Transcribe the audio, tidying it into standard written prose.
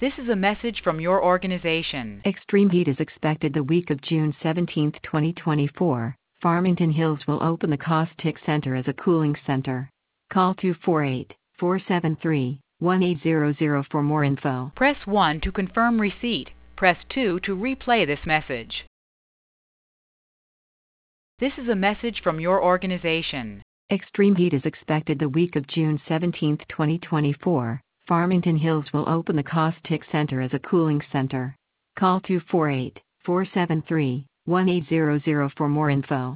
This is a message from your organization. Extreme heat is expected the week of June 17, 2024. Farmington Hills will open the Caustic Center as a cooling center. Call 248-473-1800 for more info. Press 1 to confirm receipt. Press 2 to replay this message. This is a message from your organization. Extreme heat is expected the week of June 17, 2024. Farmington Hills will open the Caustic Center as a cooling center. Call 248-473-1800 for more info.